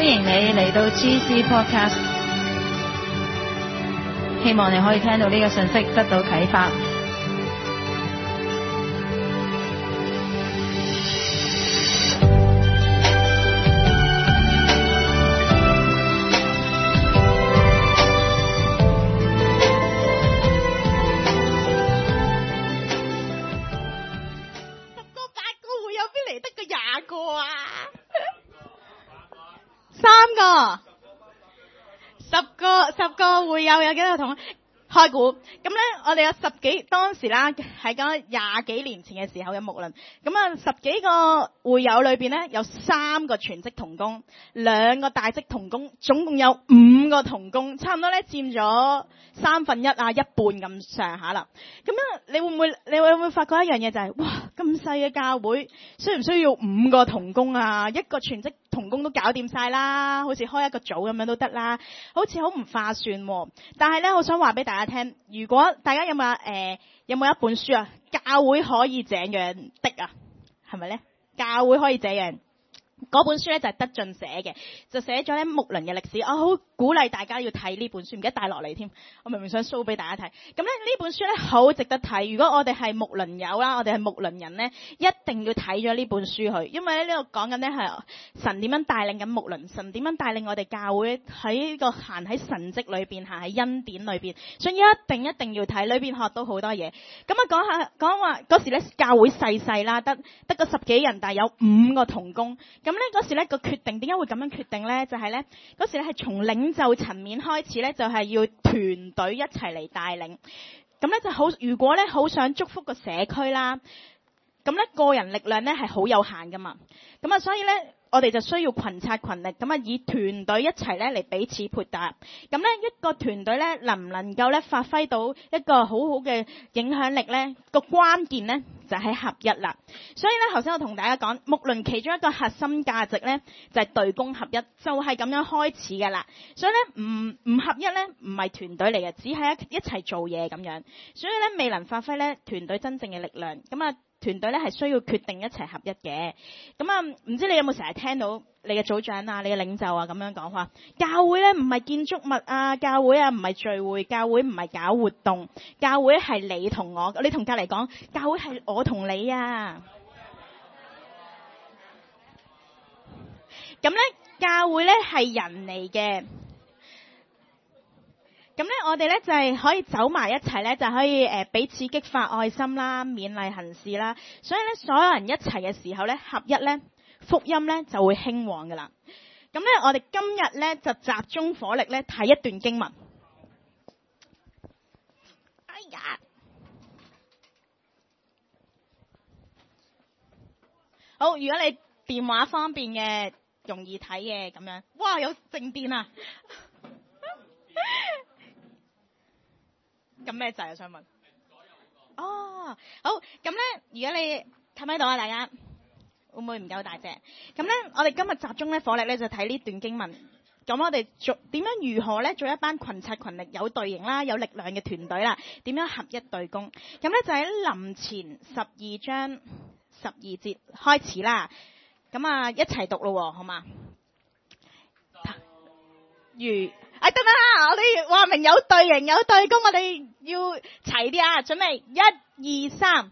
歡迎你嚟到 GC Podcast， 希望你可以聽到呢個信息得到啟發。 十個會友有幾個同開估？咁咧，我哋有十幾，當時啦，係講20幾年前嘅時候嘅牧輪。咁啊，十幾個會友裏邊咧，有3個全職同工，2個大職同工，總共有5個同工，差唔多咧佔咗1/3啊，一半咁上下啦。咁樣你會唔會發覺一樣嘢就係，哇，咁細嘅教會，需唔需要5個同工啊？一個全職同工都搞掂晒啦，好似開一個組咁樣都得啦，好似好唔划算喎。但係咧，我想話俾大家聽，如果大家有冇一本書啊，教會可以這樣的啊，係咪咧？教會可以這樣。嗰本書咧就係德進寫嘅，就寫咗咧牧輪嘅歷史。我好鼓勵大家要睇呢本書，唔記得帶落嚟添。我明明想 show 俾大家睇。咁咧呢本書咧好值得睇。如果我哋係牧輪友啦，我哋係牧輪人咧，一定要睇咗呢本書去，因為咧呢度講緊咧係神點樣帶領緊牧輪，神點樣帶領我哋教會喺呢個行喺神蹟裏邊，行喺恩典裏邊，所以一定要睇，裏邊學到好多嘢。咁啊講話嗰時咧教會細啦，得個10幾人，但係有5個同工。咁咧嗰時咧個決定點解會咁樣決定咧？就係咧嗰時咧係從領袖層面開始咧，就係要團隊一齊嚟帶領。咁咧就好，如果咧好想祝福個社區啦，咁咧個人力量咧係好有限噶嘛。咁啊，所以咧我哋就需要群策群力，咁啊以團隊一齊咧嚟彼此配搭。咁咧一個團隊咧能唔能夠咧發揮到一個好好嘅影響力咧？個關鍵咧就係合一啦。所以咧頭先我同大家講，牧輪其中一個核心價值咧就係隊工合一，就係咁樣開始噶啦。所以咧唔合一咧唔係團隊嚟嘅，只係一齊做嘢咁樣。所以咧未能發揮咧團隊真正嘅力量。咁啊團隊咧係需要決定一齊合一嘅。咁啊唔知你有冇成日聽到你嘅組長啊、你嘅領袖啊咁樣講話？教會咧唔係建築物啊，教會啊唔係聚會，教會唔係搞活動，教會係你同我。你同隔籬講，教會係我同你啊。咁咧教會咧係人嚟嘅。咁咧，我哋咧就係可以走埋一齊咧，就可以彼此激發愛心啦、勉勵行事啦。所以咧，所有人一齊嘅時候咧，合一咧，福音咧就會興旺噶啦。咁咧，我哋今日咧就集中火力咧睇一段經文。哎呀，好！如果你電話方便嘅，容易睇嘅咁樣，哇，有靜電啊！咁咩掣啊？想問。哦，好，咁咧，如果你睇唔睇到啊？大家會唔會唔夠大隻？咁咧，我哋今日集中咧火力咧就睇呢段經文。咁我哋點樣如何咧做一班群策群力、有隊形啦、有力量嘅團隊啦？點樣合一對攻？咁咧就喺林前12章12節開始啦。咁啊，一齊讀咯，好嘛？得啦，我哋話明有隊形有對攻，我哋要齊啲啊！準備1、2、3。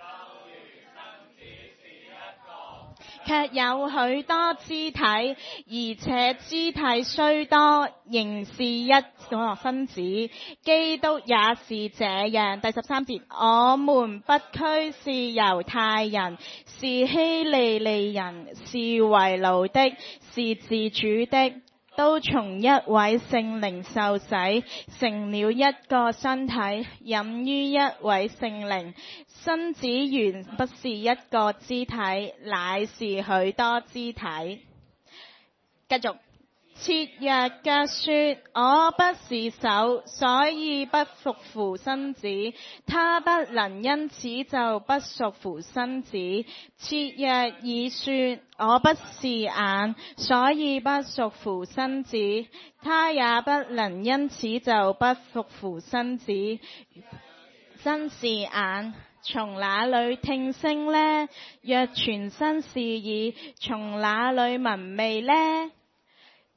卻有許多肢體，而且肢體雖多，仍是一個身子。基督也是這樣。第13節，我們不拘是猶太人，是希利尼人，是為奴的，是自主的，都從一位聖靈受洗，成了一個身體，飲於一位聖靈。身子原不是一個肢體，乃是許多肢體。繼續，設若腳說我不是手，所以不屬乎身子，他不能因此就不屬乎身子。設若耳說我不是眼，所以不屬乎身子，他也不能因此就不屬乎身子。真是眼，從哪裏聽聲呢？若全身是耳，從哪裏聞味呢？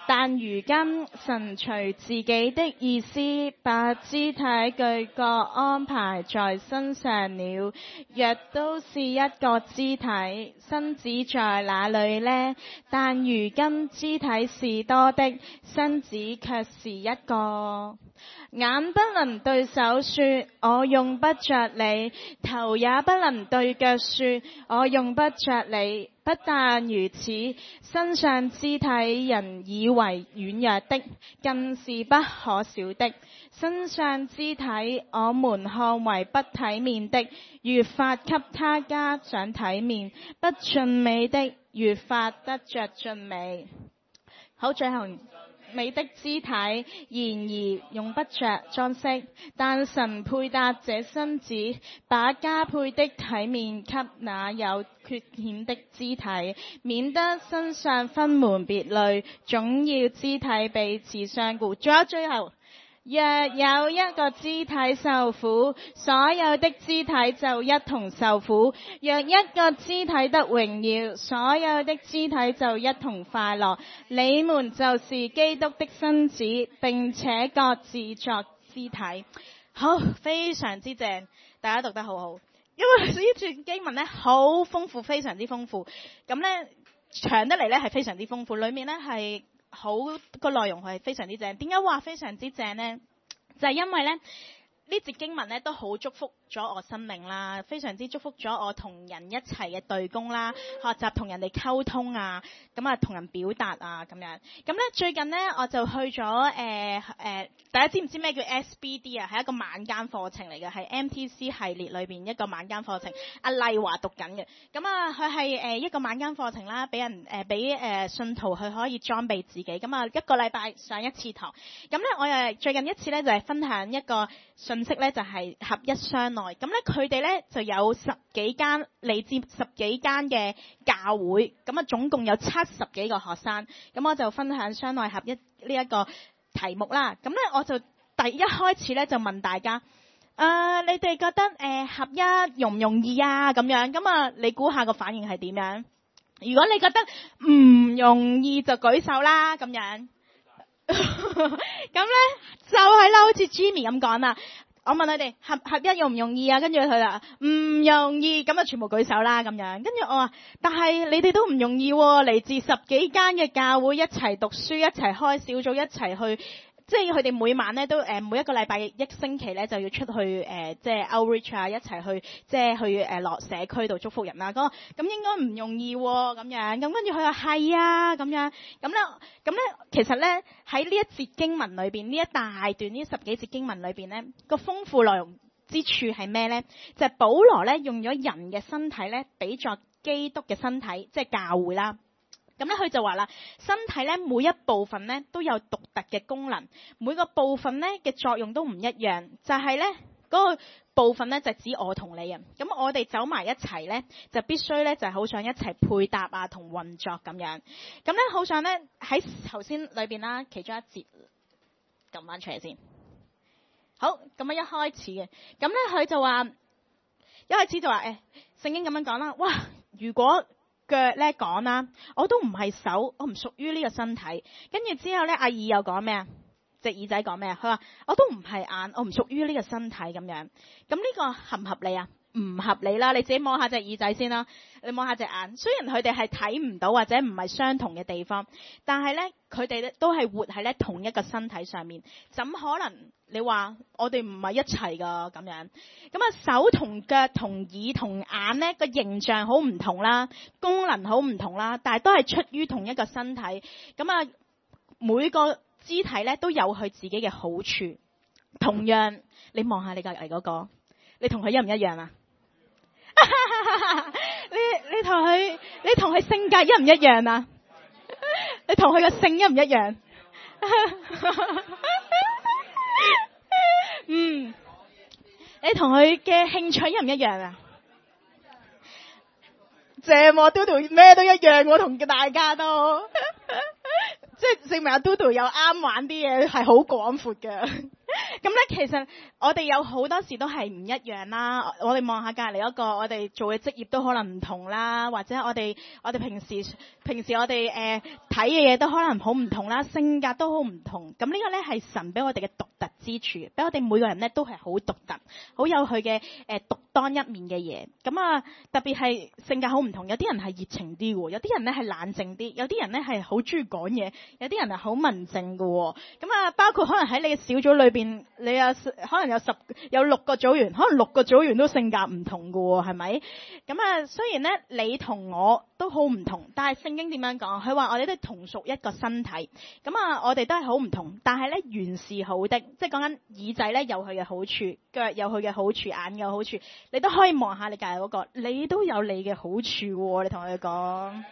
但如今神隨自己的意思，把肢體俱各安排在身上了。若都是一個肢體，身子在哪裏呢？但如今肢體是多的，身子卻是一個。眼不能對手說我用不着你，頭也不能對腳說我用不着你。不但如此，身上肢體人以為軟弱的，更是不可少的。身上肢體我們看為不體面的，越發給他加上體面；不俊美的，越發得着俊美。好，最後美的肢體，然而用不着裝飾，但神配搭這身子，把加倍的體面給那有缺欠的肢體，免得身上分門別類，總要肢體彼此相顧。仲有最後，若有一個肢體受苦，所有的肢體就一同受苦；若一個肢體得榮耀，所有的肢體就一同快樂。你們就是基督的身子，並且各自作肢體。好，非常之正，大家讀得好好。因為呢段經文呢好豐富，非常之豐富。咁呢長得嚟呢係非常之豐富，裏面呢係好個內容係非常之正。點解話非常之正呢？就係因為呢節經文呢都好祝福咗我生命啦，非常之祝福咗我同人一齊嘅對工啦，學習同人哋溝通啊，咁啊同人表達啊咁樣。咁呢最近呢我就去咗大家知唔知咩叫 SBD 啊？係一個晚間課程嚟嘅，係 MTC 系列裏邊一個晚間課程。阿麗華讀緊嘅，咁啊佢係一個晚間課程啦，俾人俾信徒佢可以裝備自己。咁啊一個禮拜上一次堂。咁呢我又最近一次呢就係分享一個信息呢，就係合一相愛。咁呢佢哋呢就有10幾間嚟自10幾間嘅教會，咁啊總共有70幾個學生。咁我就分享相愛合一呢一個題目啦。咁呢我就一開始呢就問大家，你哋覺得合一容唔容易啊？咁樣，咁啊你估下個反應係點樣？如果你覺得唔容易就舉手啦，咁樣。咁呢就係啦，好似 Jimmy 咁講啦。我問佢哋合一容唔容易啊？跟住佢話唔容易，咁啊全部舉手啦咁樣。跟住我話，但係你哋都唔容易喎，嚟自10幾間嘅教會一齊讀書，一齊開小組，一齊去，即係佢哋每晚咧都每一個禮拜一星期咧就要出去即係 outreach 啊，一齊去即係去落社區度祝福人啦。咁應該唔容易喎咁樣。咁跟住佢話係啊咁樣。咁咧其實咧喺呢一節經文裏邊，呢一大段呢10幾節經文裏邊咧個豐富內容之處係咩咧？就係保羅咧用咗人嘅身體咧比作基督嘅身體，即係教會啦。咁咧佢就話啦，身體咧每一部分咧都有獨特嘅功能，每個部分咧嘅作用都唔一樣，就係咧嗰個部分咧就指我同你啊。咁我哋走埋一齊咧，就必須咧就係好想一齊配搭啊同運作咁樣。咁咧好想咧喺頭先裏邊啦，其中一節撳翻出嚟先。好，咁樣一開始嘅，咁咧佢就話一開始就話聖經咁樣講啦，哇！如果腳咧講啦，我都唔係手，我唔屬於呢個身體。跟住之後咧，阿耳又講咩啊？隻耳仔講咩啊？佢話我都唔係眼，我唔屬於呢個身體咁樣。咁呢個合唔合理啊？唔合理啦！你自己摸下隻耳仔先啦，你摸下隻眼。雖然佢哋係睇唔到或者唔係相同嘅地方，但係咧佢哋咧都係活喺咧同一個身體上面。怎可能你話我哋唔係一齊噶咁樣？咁啊手同腳同耳同眼咧個形象好唔同啦，功能好唔同啦，但係都係出於同一個身體。咁啊每個肢體咧都有佢自己嘅好處。同樣你望下你隔籬嗰個，你同佢一唔一樣啊？你同佢性格一唔一樣啊？你同佢個性一唔一樣？你同佢嘅興趣一唔一樣啊？正喎，Dodo咩都一樣喎，同大家都，即係證明阿 Dodo 有啱玩啲嘢，係好廣闊嘅。咁咧，其實我哋有好多時都係唔一樣啦。我哋望下隔離嗰個，我哋做嘅職業都可能唔同啦，或者我哋平時我哋睇嘅嘢都可能好唔同啦，性格都好唔同。咁呢個咧係神俾我哋嘅獨特之處，俾我哋每個人咧都係好獨特，好有佢嘅獨當一面嘅嘢。咁啊，特別係性格好唔同，有啲人係熱情啲喎，有啲人咧係冷靜啲，有啲人咧係好中意講嘢，有啲人係好文靜嘅喎。咁啊，包括可能喺你嘅小組裏邊，你可能有6個組員，可能6個組員都性格唔同㗎喎，係咪？咁啊，雖然咧你同我都好唔同，但係聖經點樣講？佢話我哋都同屬一個身體。咁啊，我哋都係好唔同，但係咧原是好的，即係講緊耳仔咧有佢嘅好處，腳有佢嘅好處，眼有好處，你都可以望下你隔離嗰個，你都有你嘅好處喎。你同佢講。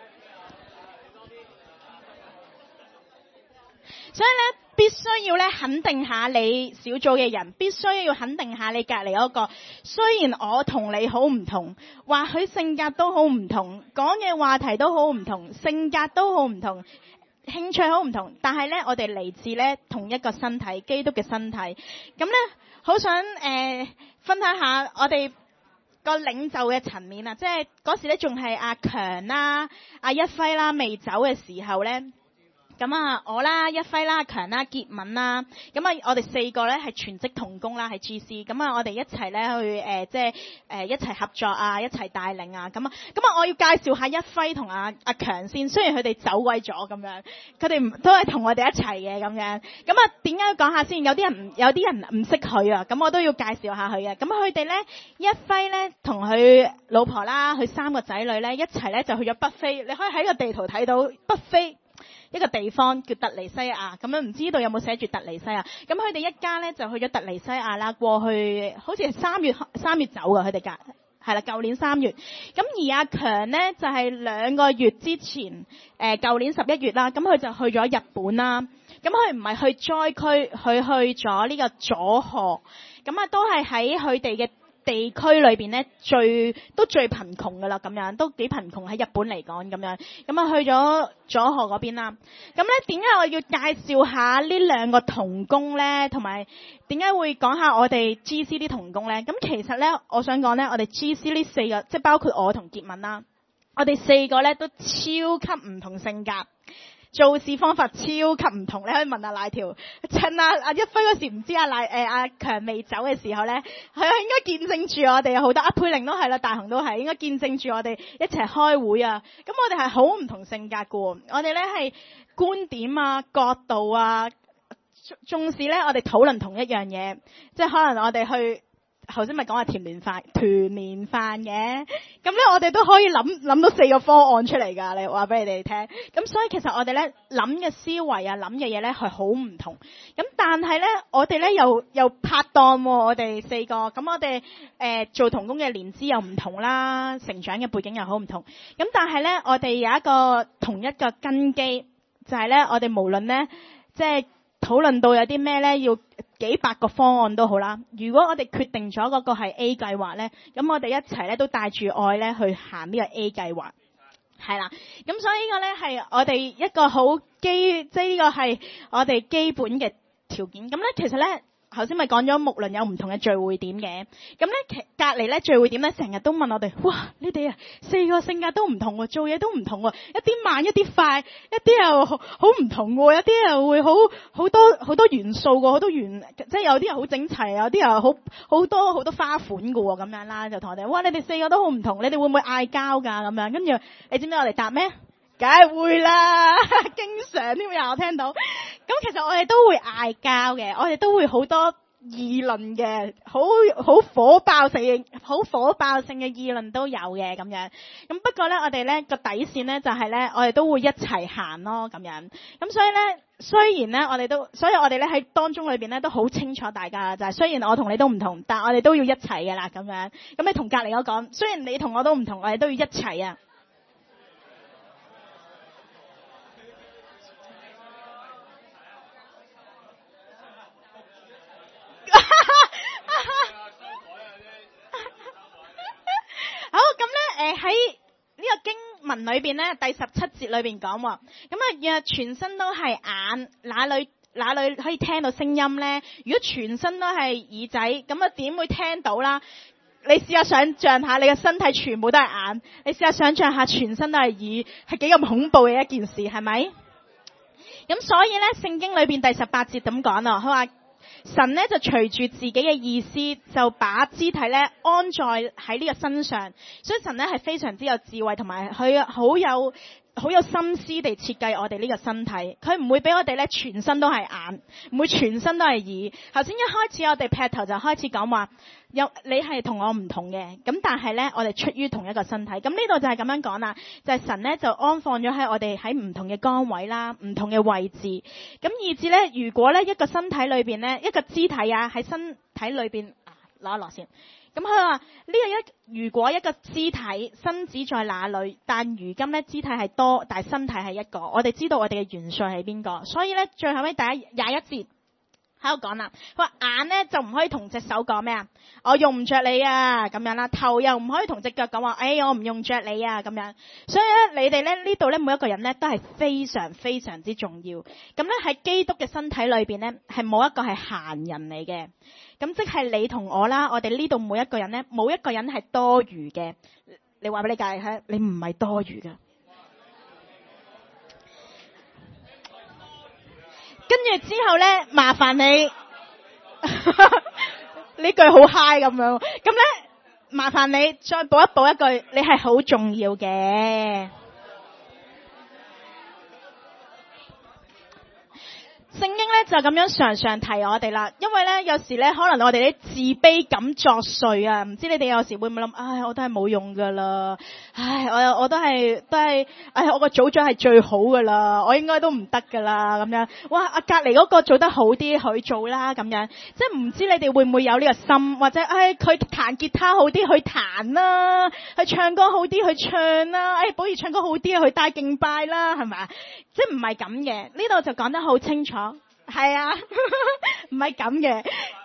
所以咧，必須要咧肯定下你小組嘅人，必須要肯定下你隔離嗰個。雖然我同你好唔同，或許性格都好唔同，講嘅話題都好唔同，性格都好唔同，興趣好唔同，但係咧，我哋嚟自咧同一個身體，基督嘅身體。咁咧，好想分享下我哋個領袖嘅層面啊，即係嗰時咧仲係阿強啦、阿一輝啦未走嘅時候咧。咁啊，我啦、一輝啦、強啦、傑敏啦，咁啊，我哋4個咧係全職同工啦，喺 GC，咁啊，我哋一齊咧去一齊合作啊，一齊帶領啊，咁啊，我要介紹下一輝同阿強先，雖然佢哋走鬼咗咁樣，佢哋都係同我哋一齊嘅咁樣，咁啊，點解要講下先？有啲人唔識佢啊，咁我都要介紹下佢嘅，咁佢哋咧，一輝咧同佢老婆啦，佢3個仔女咧一齊咧就去咗北非，你可以喺個地圖睇到北非。一個地方叫突尼西亞，咁樣唔知道有冇寫住突尼西亞？咁佢哋一家咧就去咗突尼西亞啦，過去好似係3月走㗎，佢哋係啦，舊年3月。咁而阿強咧就係2個月之前，舊年11月啦，咁佢就去咗日本啦。咁佢唔係去災區，佢去咗呢個佐賀，咁啊都係喺佢哋嘅地區裏邊咧最貧窮噶啦，咁樣都幾貧窮喺日本嚟講咁樣，咁啊去咗佐賀嗰邊啦。咁咧點解我要介紹下呢2個同工咧，同埋點解會講下我哋 GC 啲同工咧？咁其實咧，我想講咧，我哋 GC 呢4個，即係包括我同傑敏啦，我哋4個咧都超級唔同性格。做事方法超級唔同，你可以問下賴條。趁阿一輝嗰時唔知阿強未走嘅時候咧，佢應該見證住我哋好多，阿佩玲都係啦，大雄都係，應該見證住我哋一齊開會啊。咁我哋係好唔同性格㗎喎，我哋咧係觀點啊、角度啊，縱使咧我哋討論同一樣嘢，即係可能我哋去。頭先咪講話團年飯嘅，咁咧我哋都可以諗到4個方案出嚟㗎，你話俾你哋聽。咁所以其實我哋咧諗嘅思維啊，諗嘅嘢咧係好唔同。咁但係咧，我哋咧又拍檔喎，我哋4個。咁我哋做同工嘅年資又唔同啦，成長嘅背景又好唔同。咁但係咧，我哋有一個同一個根基，就係咧我哋無論咧即係討論到有啲咩咧要。幾百個方案都好啦，如果我哋決定咗嗰個係 A 計劃咧，咁我哋一齊咧都帶住愛咧去行呢個 A 計劃，係啦。咁所以呢個咧係我哋一個好即係呢個係我哋基本嘅條件。咁咧其實咧頭先咪講咗牧倫有唔同嘅聚會點嘅，咁咧隔離咧聚會點咧成日都問我哋，哇你哋啊4個性格都唔同喎，做嘢都唔同喎，一啲慢一啲快，一啲又好唔同喎，有啲又會好多元素喎，好多即係有啲又好整齊，有啲又好多花款嘅喎，咁樣啦，就同我哋，哇你哋4個都好唔同，你哋會唔會嗌交㗎咁樣？跟住你知唔知我哋答咩？梗係會啦，經常添呀我聽到。咁其實我哋都會嗌交嘅，我哋都會好多議論嘅，好火爆性嘅議論都有嘅咁樣。咁不過咧，我哋咧個底線咧就係咧，我哋都會一齊行咯咁樣。咁所以咧，雖然咧所以我哋咧喺當中裏邊咧都好清楚大家就係，雖然我同你都唔同，但係我哋都要一齊嘅啦咁樣。咁你同隔離嗰講，雖然你同我都唔同，我哋都要一齊啊。好，咁咧喺呢個經文裏邊咧第17節裏邊講喎，咁啊若全身都係眼， 哪裏可以聽到聲音呢？如果全身都係耳仔，咁啊點會聽到啦？你試下想像下，你嘅身體全部都係眼，你試下想像下全身都係耳，係幾咁恐怖嘅一件事，係咪？咁所以呢，聖經裏邊第18節咁講咯，佢話神呢就隨住自己嘅意思，就把肢體呢安在喺呢個身上，所以神呢係非常之有智慧，同埋佢好有心思地設計我哋呢個身體，佢唔會俾我哋咧全身都係眼，唔會全身都係耳。頭先一開始我哋劈頭就開始講話，你係同我唔同嘅，咁但係咧我哋出於同一個身體。咁呢度就係咁樣講啦，就係神咧就安放咗喺我哋喺唔同嘅崗位啦，唔同嘅位置。咁以至咧，如果咧一個身體裏邊咧一個肢體啊喺身體裏邊攞一攞先。咁佢話如果一個肢體身子在哪裏，但如今咧肢體係多，但係身體係一個。我哋知道我哋嘅元帥係邊個，所以咧最後尾21節喺度講啦。佢話眼咧就唔可以同隻手講咩啊？我用唔着你啊咁樣啦。頭又唔可以同隻腳講話，我唔用着你啊咁樣。所以咧你哋咧呢度咧每一個人咧都係非常非常之重要。咁咧喺基督嘅身體裏邊咧係冇一個係閒人嚟嘅。咁即係你同我啦，我哋呢度每一個人咧，冇一個人係多餘嘅。你話俾你介下，你唔係多餘㗎。跟住之後咧，麻煩你呢句好 high 咁樣。咁咧，麻煩你再補一句，你係好重要嘅。聖經咧就咁樣常常提我哋啦，因為咧有時咧可能我哋啲自卑感作祟啊，唔知你哋有時會唔會諗，我都係冇用噶啦，我都係，我個組長係最好噶啦，我應該都唔得噶啦咁樣。哇，隔離嗰個做得好啲，佢做啦咁樣，即係唔知你哋會唔會有呢個心，或者佢彈吉他好啲去彈啦，佢唱歌好啲去唱啦，寶儀唱歌好啲去帶敬拜啦，係咪？即係唔係咁嘅，呢度就講得好清楚。係啊，唔係咁嘅，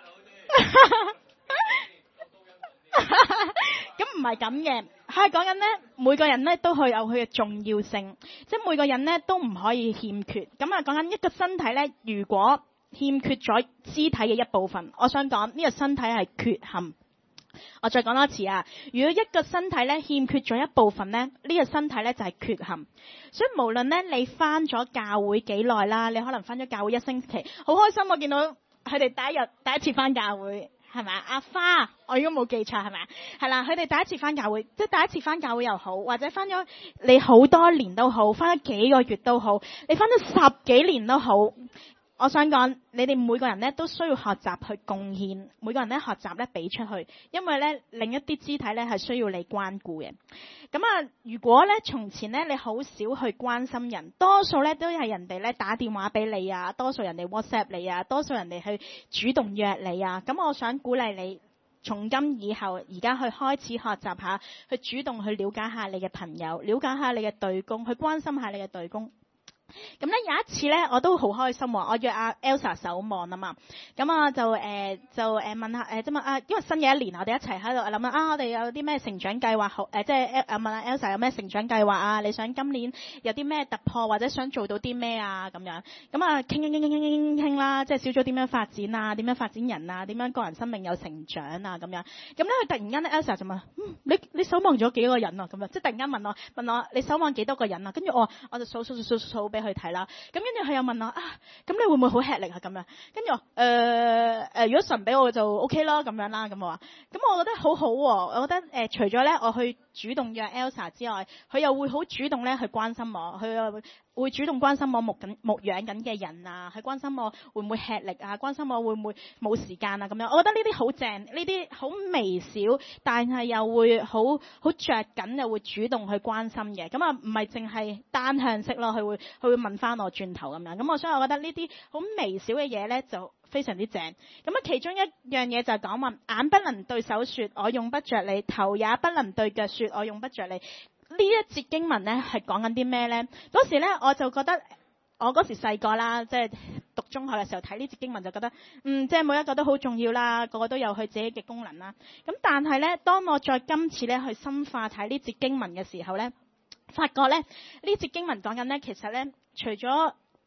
咁唔係咁嘅，係講緊咧，每個人咧都係有佢嘅重要性，即係每個人咧都唔可以欠缺。咁啊，講緊一個身體咧，如果欠缺咗肢體嘅一部分，我想講呢個身體係缺陷。我再講多次啊！如果一個身體咧欠缺咗一部分咧，呢個身體咧就係缺陷。所以無論咧你返咗教會幾耐啦，你可能返咗教會1星期，好開心我見到佢哋第一次返教會，係咪？阿花，我如果冇記錯係咪？係啦，佢哋第一次返教會，即係第一次返教會又好，或者返咗你好多年都好，返咗幾個月都好，你返咗10幾年都好。我想講，你哋每個人咧都需要學習去貢獻，每個人咧學習咧俾出去，因為咧另一啲肢體咧係需要你關顧嘅。咁啊，如果咧從前咧你好少去關心人，多數咧都係人哋咧打電話俾你啊，多數人哋 WhatsApp 你啊，多數人哋去主動約你啊。咁我想鼓勵你，從今以後而家去開始學習下，去主動去了解下你嘅朋友，了解下你嘅隊工，去關心下你嘅隊工。咁咧有一次咧，我都好開心喎！我約阿 Elsa 守望啊嘛，咁啊就問下即係因為新嘅一年，我哋一齊喺度諗我哋有啲咩成長計劃好即係問下 Elsa 有咩成長計劃啊？你想今年有啲咩突破，或者想做到啲咩啊？咁樣咁啊傾啦，即係小組點樣發展啊？點樣發展人啊？點樣個人生命有成長啊？咁樣咁咧，佢突然間咧 Elsa 就問你守望咗幾個人啊？咁樣即係突然間問我你守望幾多個人啊？跟住我就數俾佢睇啦，咁跟住佢又問我咁你會唔會好吃力啊？咁樣，跟住我如果神俾我就 OK 啦，咁樣啦，咁我話，咁我覺得好好喎，我覺得除咗咧我去主動約 Elsa 之外，佢又會好主動咧去關心我，佢又會主動關心我牧養緊嘅人啊，去關心我會唔會吃力啊，關心我會唔會冇時間啊，咁樣，我覺得呢啲好正，呢啲好微小，但係又會好着緊，又會主動去關心嘅，咁啊唔係淨係單向式咯，佢會問翻我轉頭咁樣，咁所以我覺得呢啲好微小嘅嘢咧就非常之正。咁啊其中一樣嘢就係講話眼不能對手說我用不着你，頭也不能對腳說我用不着你。呢一節經文咧係講緊啲咩咧？嗰時咧我就覺得我嗰時細個啦，即係讀中學嘅時候睇呢節經文就覺得即係每一個都好重要啦，個個都有佢自己嘅功能啦。咁但係咧當我再今次咧去深化睇呢節經文嘅時候咧，發覺咧呢節經文講緊咧其實咧除咗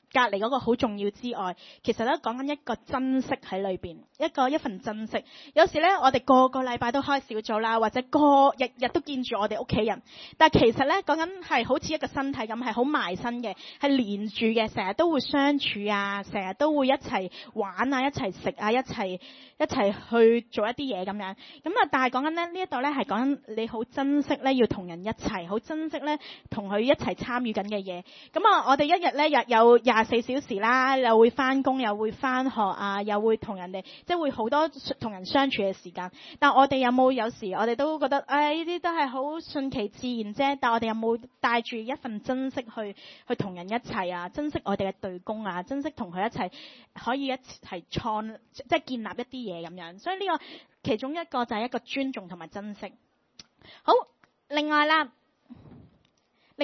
隔離嗰個好重要之外，其實咧講緊一個珍惜喺裏邊，一份珍惜。有時咧，我哋個個禮拜都開小組啦，或者日日都見住我哋屋企人，但係其實咧講緊係好似一個身體咁，係好埋身嘅，係連住嘅，成日都會相處啊，成日都會一齊玩啊，一齊食啊，一齊去做一啲嘢咁樣。咁啊，但係講緊咧呢一度咧係講緊你好珍惜咧，要同人一齊，好珍惜咧同佢一齊參與緊嘅嘢。咁啊，我哋一日咧有24小時啦，又會翻工，又會翻學啊，又會同人哋即係會好多同人相處嘅時間。但我哋有時我哋都覺得呢啲都係好順其自然啫。但我哋有冇帶住一份珍惜去同人一齊啊？珍惜我哋嘅隊工啊，珍惜同佢一齊可以一齊即係建立一啲嘢咁樣。所以呢個其中一個就係一個尊重同埋珍惜。好，另外喺呢個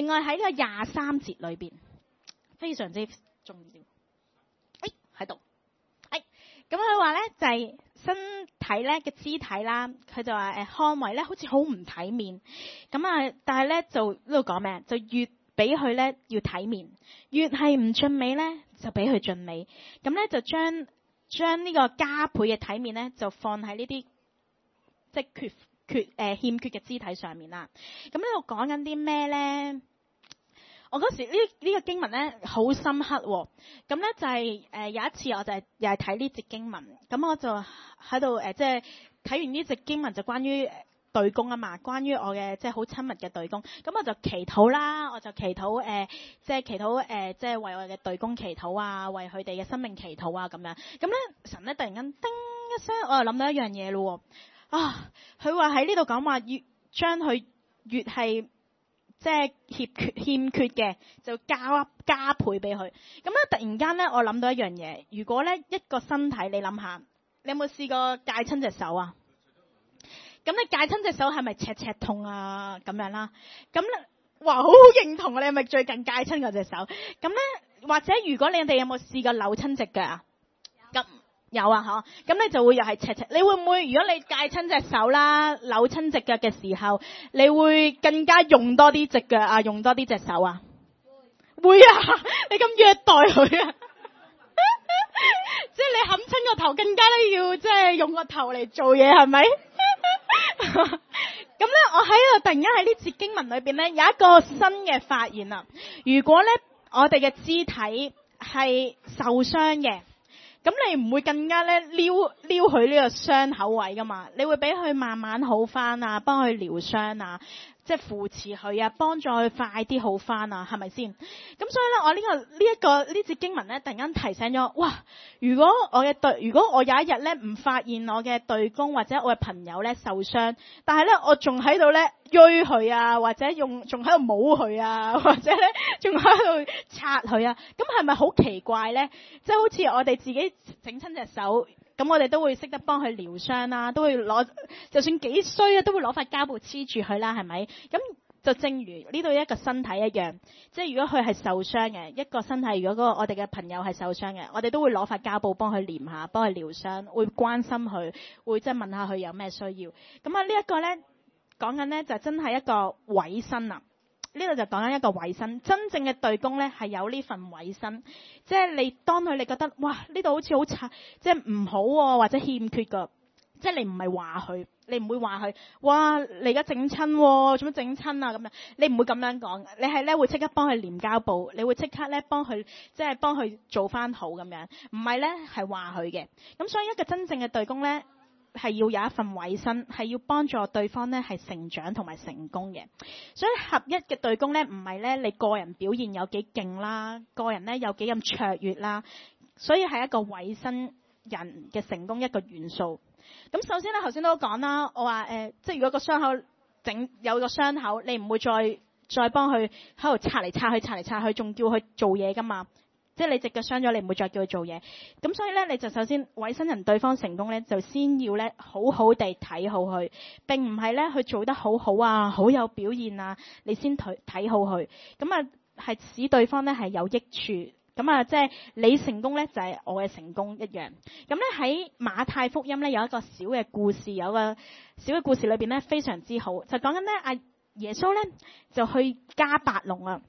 23節裏邊非常之重要。喺度，咁佢話咧就係身體咧嘅肢體啦，佢就話看為咧好似好唔體面，咁啊，但係咧就呢度講咩？就越俾佢咧要體面，越係唔盡美咧就俾佢盡美，咁咧就將呢個加倍嘅體面咧就放喺呢啲即係欠缺嘅肢體上面啦。咁呢度講緊啲咩咧？我嗰時呢個經文咧好深刻喎，咁咧就係有一次我就係又係睇呢節經文，咁我就喺度即係睇完呢節經文就關於隊工啊嘛，關於我嘅即係好親密嘅隊工，咁我就祈禱啦，我就祈禱即係為我嘅隊工祈禱啊，為佢哋嘅生命祈禱啊咁樣，咁咧神咧突然間叮一聲，我又諗到一樣嘢咯喎，佢話喺呢度講話越將佢越係。即係欠缺嘅，就加倍俾佢。咁咧，突然間咧，我諗到一樣嘢。如果咧一個身體，你諗下，你有冇試過戒親隻手啊？咁你戒親隻手係咪赤痛啊？咁樣啦。咁咧，哇，好認同啊！你係咪最近戒親嗰隻手？咁咧，或者如果你哋有冇試過扭親隻腳啊？有啊，咁你就會又係赤。你會唔會如果你戒親隻手啦，扭親隻腳嘅時候，你會更加用多啲隻腳啊，用多啲隻手啊？會啊！你咁虐待佢啊！即係你冚親個頭，更加都要即係用個頭嚟做嘢，係咪？咁咧，我喺度突然間喺呢節經文裏邊咧，有一個新嘅發現啊！如果咧我哋嘅肢體係受傷嘅。咁你唔會更加咧撩佢呢個傷口位噶嘛？你會俾佢慢慢好翻啊，幫佢療傷啊，即係扶持佢啊，幫助佢快啲好翻啊，係咪先？咁所以咧，我呢節經文咧，突然間提醒咗，哇！如果我有一日咧唔發現我嘅隊工或者我嘅朋友咧受傷，但係咧我仲喺度咧追佢啊，或者仲喺度摸佢啊，或者咧仲喺度擦佢啊，咁係咪好奇怪咧？即係好似我哋自己整親隻手。咁我哋都會識得幫佢療傷啦，都會就算幾衰啊，都會攞塊膠布黐住佢啦，係咪？咁就正如呢度一個身體一樣，即係如果佢係受傷嘅一個身體，如果我哋嘅朋友係受傷嘅，我哋都會攞塊膠布幫佢黏下，幫佢療傷，會關心佢，會即係問下佢有咩需要。咁啊，呢一個咧講緊咧就真係一個委身啊！呢度就講緊一個委身，真正嘅隊工咧係有呢份委身，即係你當你覺得哇呢度好似好差，即係唔好或者欠缺噶，即係你唔係話佢，你唔會話佢，哇你而家整親，做乜整親啊咁樣，你唔會咁樣講，你係咧會即刻幫佢黏膠布，你會即刻咧幫佢即係幫佢做翻好咁樣，唔係咧係話佢嘅。咁所以一個真正嘅隊工咧。係要有一份委身，係要幫助對方咧係成長同埋成功嘅。所以合一嘅隊工咧，唔係咧你個人表現有幾勁啦，個人咧有幾咁卓越啦，所以係一個委身人嘅成功一個元素。咁首先咧，頭先都講啦，我話即係如果個傷口有個傷口，你唔會再幫佢喺度擦嚟擦去，仲叫佢做嘢噶嘛？即係你隻腳傷咗，你唔會再叫佢做嘢。咁所以咧，你就首先委身人對方成功咧，就先要咧好好地睇好佢，並唔係咧佢做得好好啊，好有表現啊，你先睇好佢。咁啊，係使對方咧係有益處。咁啊，即係你成功咧，就係我嘅成功一樣。咁咧喺馬太福音咧有一個小嘅故事，有個小嘅故事裏邊咧非常之好，就講緊咧阿耶穌咧就去迦百農啊。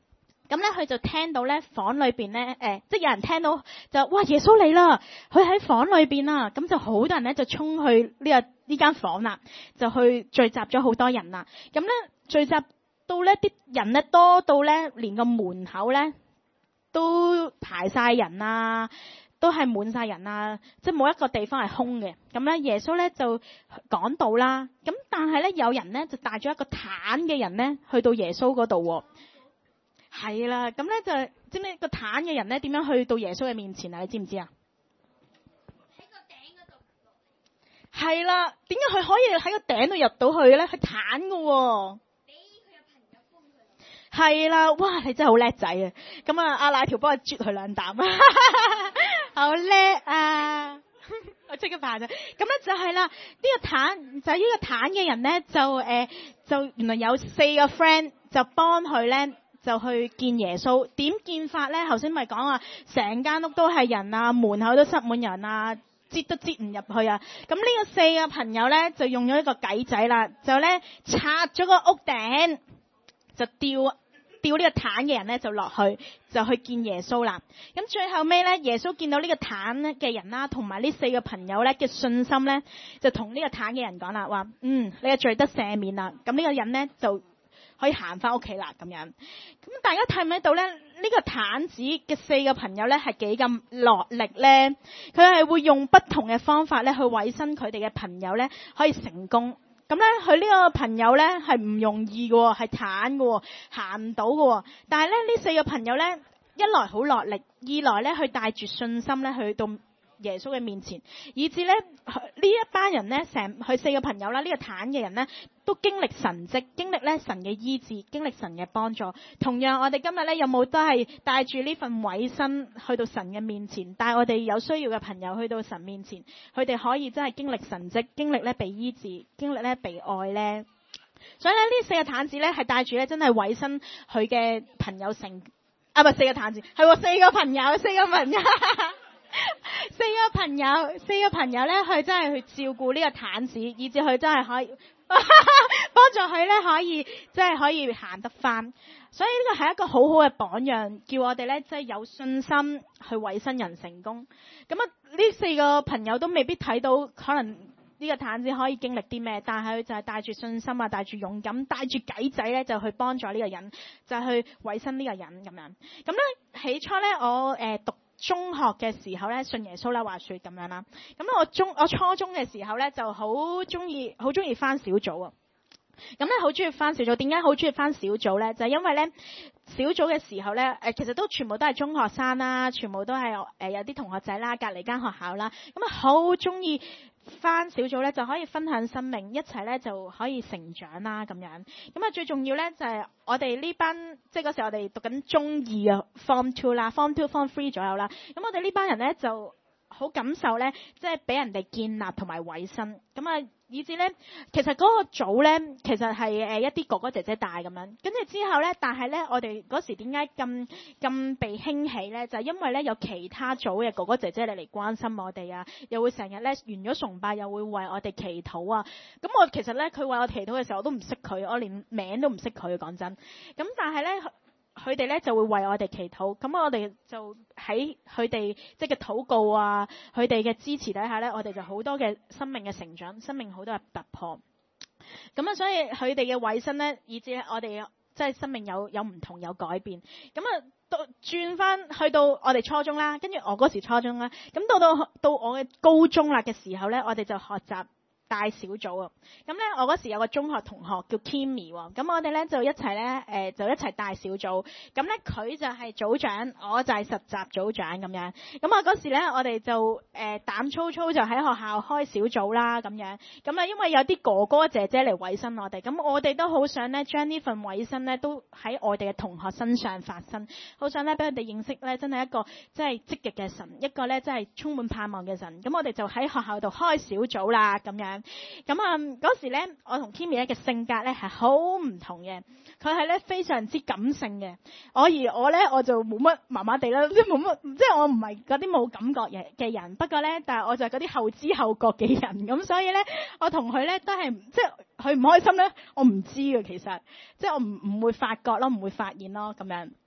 咁咧佢就聽到咧房裏邊咧即係有人聽到就哇耶穌嚟啦，佢喺房裏邊啦，咁就好多人咧就衝去呢間房啦，就去聚集咗好多人啦。咁咧聚集到咧啲人咧多到咧連個門口咧都排晒人啊，都係滿晒人啊，即係冇一個地方係空嘅。咁咧耶穌咧就講道啦，咁但係咧有人咧就帶咗一個癱嘅人咧去到耶穌嗰度喎。係啦，咁咧就知唔知個癱嘅人咧點樣去到耶穌嘅面前啊？你知唔知啊？喺個頂嗰度。係啦，點解佢可以喺個頂度入到去嘅咧？係癱嘅喎。俾佢嘅朋友幫佢。係啦，哇！你真係好叻仔啊！咁啊，阿奶條幫佢啜佢2啖啊，好叻啊！我即刻扮咗。咁咧就係啦，呢個癱就係呢個癱嘅人咧，就原來有4個 friend 就幫佢咧。就去見耶穌，點見法咧？頭先咪講啊，成間屋都係人啊，門口都塞滿人啊，擠都擠唔入去啊。咁呢個4個朋友咧，就用咗一個計仔啦，就咧拆咗個屋頂，就吊呢個癱嘅人咧就落去，就去見耶穌啦。咁最後尾咧，耶穌見到呢個癱嘅人啦，同埋呢4個朋友咧嘅信心咧，就同呢個癱嘅人講啦，話你嘅罪得赦免啦。咁呢個人咧就可以行翻屋企啦，咁樣。咁大家睇唔睇到咧？呢個癱子嘅4個朋友咧係幾咁落力咧？佢係會用不同嘅方法咧去委身佢哋嘅朋友咧可以成功。咁咧佢呢個朋友咧係唔容易嘅，係癱嘅，行唔到嘅。但係咧呢4個朋友咧，一來好落力，二來咧佢帶住信心咧去到耶穌嘅面前，以至咧呢一班人咧佢4個朋友啦，呢個癱嘅人咧都經歷神蹟，經歷咧神嘅醫治，經歷神嘅幫助。同樣我哋今日咧有冇都係帶住呢份委身去到神嘅面前，帶我哋有需要嘅朋友去到神面前，佢哋可以真係經歷神蹟，經歷咧被醫治，經歷咧被愛咧。所以咧呢4個癱子咧係帶住咧真係委身佢嘅朋友成啊，唔係4個癱子，係4個朋友，4個朋友。4個朋友咧，佢真係去照顧呢個癱子，以至佢真係可以幫助佢咧，可以即係可以行得翻。所以呢個係一個好好嘅榜樣，叫我哋咧即係有信心去委身人成功。咁啊，呢4個朋友都未必睇到可能呢個癱子可以經歷啲咩，但係佢就係帶住信心啊，帶住勇敢，帶住計仔咧，就去幫助呢個人，就去委身呢個人咁樣。咁咧起初咧，我讀中學嘅時候咧，信耶穌啦，話說咁樣啦。咁我初中嘅時候咧，就好中意翻小組啊。咁咧好中意翻小組，點解好中意翻小組咧？就係因為咧小組嘅時候咧，其實都全部都係中學生啦，全部都係有啲同學仔啦，隔離間學校啦。咁啊好中意翻小組咧，就可以分享生命，一齊咧就可以成長啦咁樣。咁啊最重要咧就係我哋呢班，即係嗰時我哋讀緊中2啊 Form 2啦 Form 2 Form 3左右啦。咁我哋呢班人咧就好感受咧，即係俾人哋建立同埋委身。咁啊以至咧，其實嗰個組咧，其實係一啲哥哥姐姐帶咁樣。跟住之後咧，但係咧，我哋嗰時點解咁被興起咧？就係因為咧有其他組嘅哥哥姐姐嚟關心我哋啊，又會成日咧完咗崇拜又會為我哋祈禱啊。咁我其實咧，佢為我祈禱嘅時候，我都唔識佢，我連名都唔識佢，講真。咁但係咧，佢哋咧就會為我哋祈禱，咁我哋就喺佢哋即係嘅禱告啊，佢哋嘅支持底下咧，我哋就好多嘅生命嘅成長，生命好多嘅突破。咁啊，所以佢哋嘅委身咧，以至我哋即係生命有唔同有改變。咁啊，轉翻去到我哋初中啦，跟住我嗰時初中啦，咁到我嘅高中啦嘅時候咧，我哋就學習帶小組啊。咁咧我嗰時有個中學同學叫 Kimmy 喎，咁我哋咧就一齊咧就一齊帶小組。咁咧佢就係組長，我就係實習組長咁樣。咁啊嗰時咧我哋就膽粗粗就喺學校開小組啦咁樣。咁啊因為有啲哥哥姐姐嚟委身我哋，咁我哋都好想咧將呢份委身咧都喺我哋嘅同學身上發生，好想咧俾佢哋認識咧真係一個即係積極嘅神，一個咧真係充滿盼望嘅神。咁我哋就喺學校度開小組啦咁樣。咁啊嗰時咧，我同 Kimmy 咧嘅性格咧係好唔同嘅。佢係咧非常之感性嘅，而我咧我就冇乜麻麻地啦，即係冇乜，即係我唔係嗰啲冇感覺嘅人。不過咧，但係我就係嗰啲後知後覺嘅人。咁所以咧，我同佢咧都係即係佢唔開心咧，我唔知嘅其實，即係我唔會發覺咯，唔會發現咯咁樣。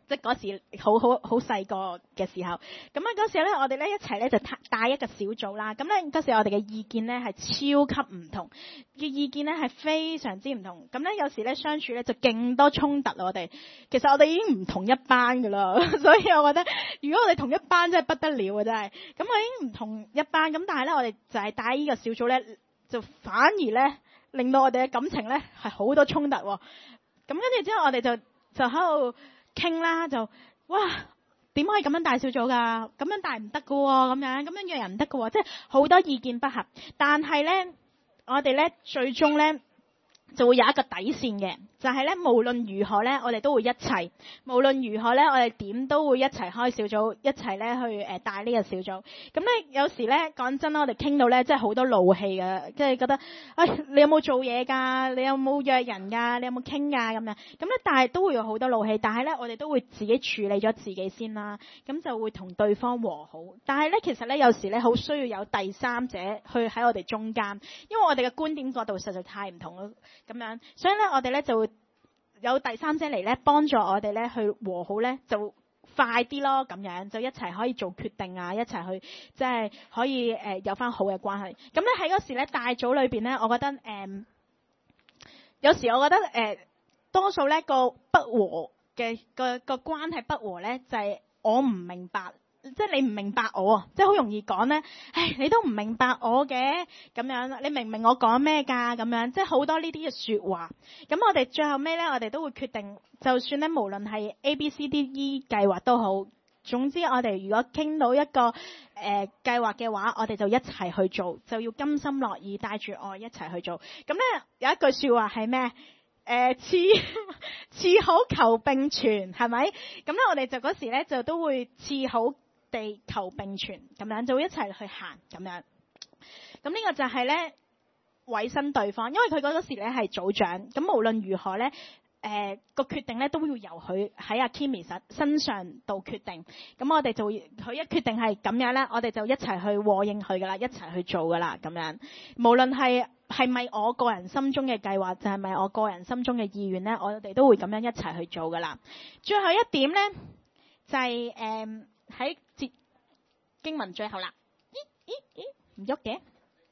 即係嗰時好細個嘅時候，咁嗰時咧我哋咧一齊咧就帶一個小組啦。咁咧嗰時我哋嘅意見咧係超級唔同，嘅意見咧係非常之唔同。咁咧有時咧相處咧就勁多衝突。我哋其實我哋已經唔同一班噶啦，所以我覺得如果我哋同一班真係不得了啊！真係。咁我已經唔同一班，咁但係咧我哋就係帶呢個小組咧，就反而咧令到我哋嘅感情咧係好多衝突。咁跟住之後我哋就喺度傾啦，就哇點可以咁樣帶小組㗎？咁樣帶唔得㗎喎，咁樣約人唔得㗎喎，即係好多意見不合。但係咧，我哋咧最終咧就會有一個底線嘅，就係咧無論如何咧，我哋都會一齊。無論如何咧，我哋點都會一齊開小組，一齊咧去帶呢個小組。咁咧有時咧講真啦，我哋傾到咧真係好多怒氣嘅，即係覺得你有冇做嘢㗎？你有冇約人㗎？你有冇傾㗎？咁樣咁咧，但係都會有好多怒氣。但係咧，我哋都會自己處理咗自己先啦。咁就會同對方和好。但係咧，其實咧有時咧好需要有第三者去喺我哋中間，因為我哋嘅觀點角度實在太唔同啦。咁樣，所以咧，我哋咧就會有第三者嚟咧幫助我哋咧去和好咧，就快啲咯。咁樣就一齊可以做決定啊，一齊去即係可以有翻好嘅關係。咁咧喺嗰時咧大組裏邊咧，我覺得有時我覺得多數咧個不和嘅個關係不和咧，就係我唔明白。即係你唔明白我啊，即係好容易講咧，你都唔明白我嘅咁樣，你明唔明我講咩㗎咁樣，即係好多呢啲嘅説話。咁我哋最後尾咧，我哋都會決定，就算咧無論係 ABCDE 計劃都好，總之我哋如果傾到一個計劃嘅話，我哋就一齊去做，就要甘心樂意帶住愛一齊去做。咁咧有一句説話係咩？次好求並存，係咪？咁咧我哋就嗰時咧就都會次好地求並存，咁樣就會一齊去行咁樣。咁呢個就係咧委身對方，因為佢嗰時咧係組長，咁無論如何咧，個決定咧都要由佢喺阿 Kimi 身上度決定。咁我哋就佢一決定係咁樣咧，我哋就一齊去和應佢噶啦，一齊去做噶啦咁樣。無論係咪我個人心中嘅計劃，就係咪我個人心中嘅意願咧，我哋都會咁樣一齊去做噶啦。最後一點咧就係喺經文最後啦，唔喐嘅，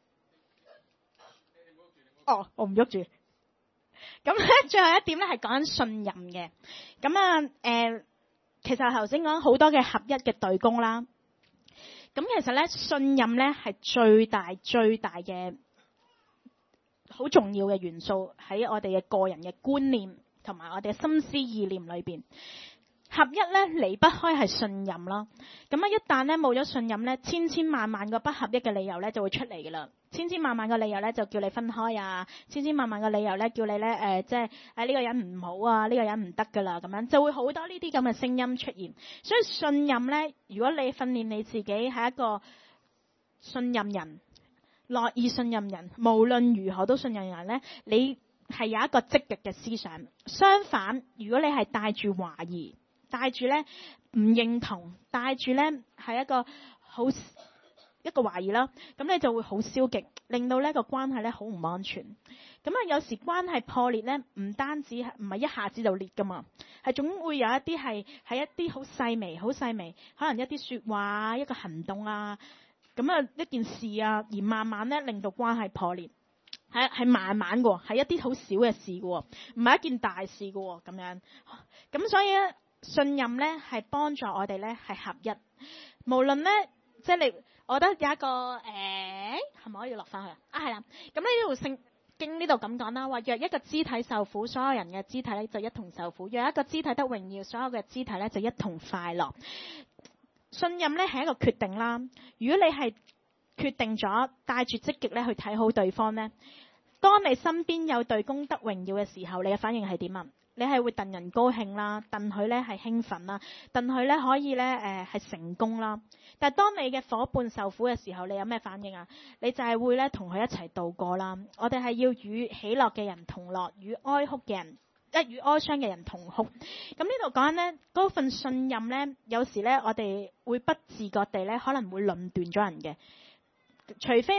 我唔喐住。咁咧最後一點咧係講緊信任嘅。咁其實頭先講好多嘅合一嘅隊工啦。咁其實咧信任咧係最大嘅好重要嘅元素喺我哋嘅個人嘅觀念同埋我哋嘅心思意念裏邊。合一咧離不開係信任咯。咁一旦咧冇咗信任咧，千萬個不合一嘅理由咧就會出嚟㗎啦。千萬個理由咧就叫你分開啊，千萬個理由咧叫你咧即係呢個人唔好啊，呢個人唔得㗎啦，咁樣就會好多呢啲咁嘅聲音出現。所以信任咧，如果你訓練你自己係一個信任人，樂意信任人，無論如何都信任人咧，你係有一個積極嘅思想。相反，如果你係帶住懷疑，帶住咧唔認同，帶住咧係一個懷疑啦，咁你就會好消極，令到呢個關係咧好唔安全。咁有時關係破裂咧，唔單止唔係一下子就裂噶嘛，係總會有一啲係一啲好細微，可能一啲說話、一個行動啊，一件事啊，而慢慢咧令到關係破裂。係慢慢嘅，係一啲好小嘅事嘅，唔係一件大事嘅咁樣。咁所以咧，信任咧係幫助我哋咧係合一。無論咧，即係我覺得有一個係咪可以落翻去啊？係啦。咁呢度聖經呢度咁講啦，話若一個肢體受苦，所有人嘅肢體咧就一同受苦；若一個肢體得榮耀，所有嘅肢體咧就一同快樂。信任咧係一個決定啦。如果你係決定咗帶住積極咧去睇好對方咧，當你身邊有隊工得榮耀嘅時候，你嘅反應係點啊？你係會戥人高興啦，戥佢咧係興奮啦，戥佢咧可以咧係成功啦。但係當你嘅夥伴受苦嘅時候，你有咩反應啊？你就係會咧同佢一齊度過啦。我哋係要與喜樂嘅人同樂，與哀傷嘅人同哭。咁呢度講咧嗰份信任咧，有時咧我哋會不自覺地咧可能會論斷咗人嘅。除非咧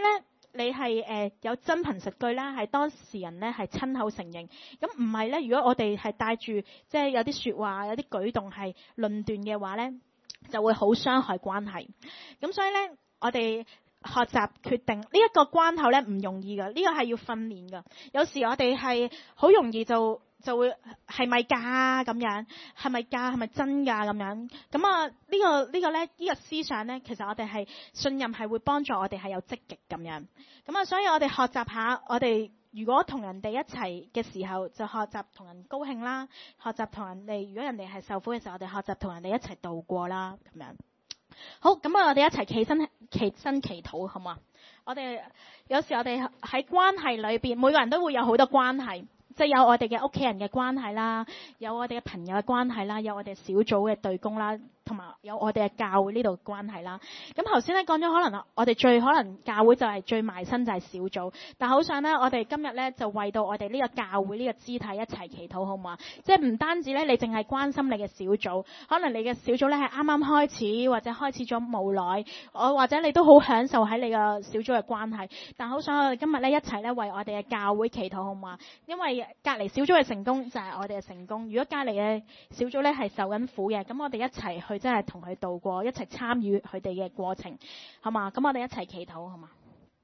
你係有真憑實據啦，係當事人咧係親口承認。咁唔係咧，如果我哋係帶住即係有啲説話、有啲舉動係論斷嘅話咧，就會好傷害關係。咁所以咧，我哋學習決定呢一個關口咧唔容易㗎，呢個係要訓練㗎。有時我哋係好容易就會係咪假咁樣，係咪假係咪真㗎咁樣。咁啊呢個思想咧，其實我哋係信任係會幫助我哋係有積極咁樣。咁啊，所以我哋學習下，我哋如果同人哋一齊嘅時候，就學習同人高興啦，學習同人哋，如果人哋係受苦嘅時候，我哋學習同人哋一齊度過啦咁樣。好，咁啊，我哋一齊企身祈禱，好嘛？我哋有時我哋喺關係裏邊，每個人都會有好多關係。即係有我哋嘅屋企人嘅關係啦，有我哋嘅朋友嘅關係啦，有我哋小組嘅隊工啦，同埋有我哋嘅教會呢度關係啦。咁頭先咧講咗，可能我哋最可能教會就係最埋身就係小組，但好想咧，我哋今日咧就為到我哋呢個教會呢個肢體一齊祈禱，好嘛？即係唔單止咧，你淨係關心你嘅小組，可能你嘅小組咧係啱啱開始，或者開始咗冇耐，或者你都好享受喺你個小組嘅關係，但好想我哋今日咧一齊咧為我哋嘅教會祈禱，好嘛？因為隔離小組嘅成功就係我哋嘅成功。如果隔離嘅小組咧係受緊苦嘅，咁我哋一齊去真係同佢度過，一齊參與佢哋嘅過程，好嘛？咁我哋一齊祈禱，好嘛？